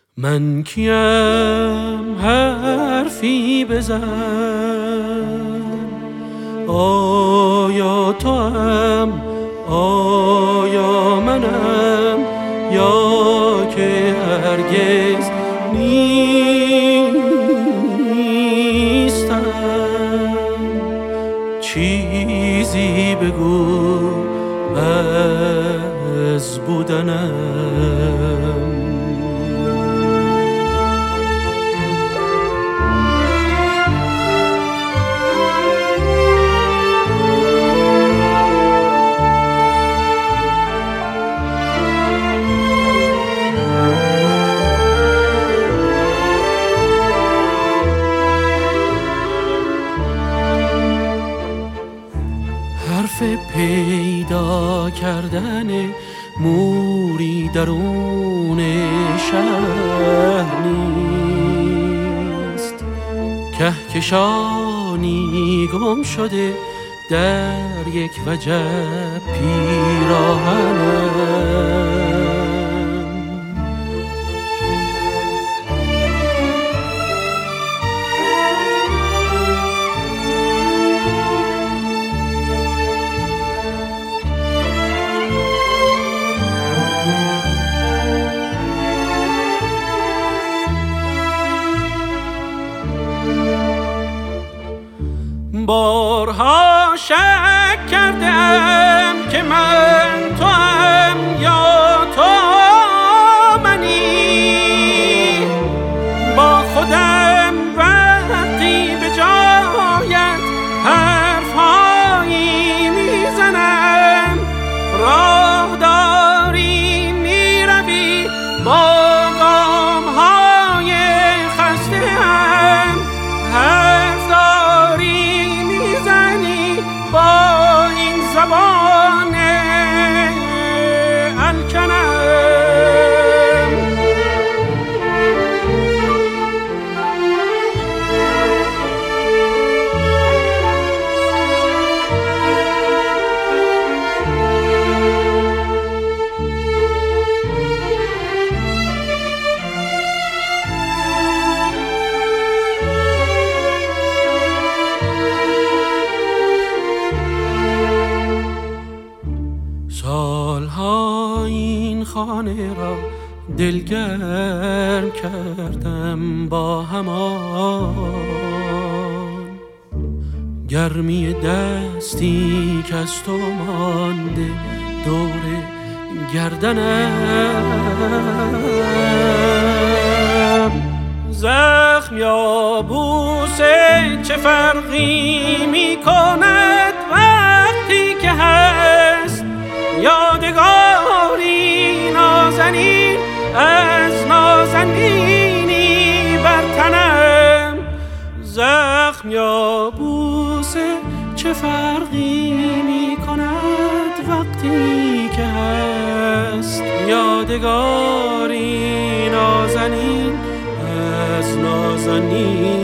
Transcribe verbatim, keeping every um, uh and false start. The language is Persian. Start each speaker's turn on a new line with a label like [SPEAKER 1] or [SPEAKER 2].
[SPEAKER 1] من کیم حرفی بزن، آیا تو هم آیا منم، یا که هرگز نیستم. چیزی بگو از بودنم. حرف پیدا کردن موری درون شهر نیست، کهکشانی گم شده در یک وجب پیراهنم. بارها شک کردم که من تو هم یا تو منی، با خودم وقتی به جایت حرفهایی میزنم، راه داری میروی با گامهای خسته هم، حرف داری با این زبان الکنم. سالها این خانه را دلگرم کردم با همان گرمی دستی که از تو مانده دور گردنم. زخم یا بوسه چه فرقی می کند وقتی که هست یادگاری نازنین از نازنینی بر تنم. زخم یا بوسه چه فرقی می کند وقتی که هست یادگاری نازنین از نازنین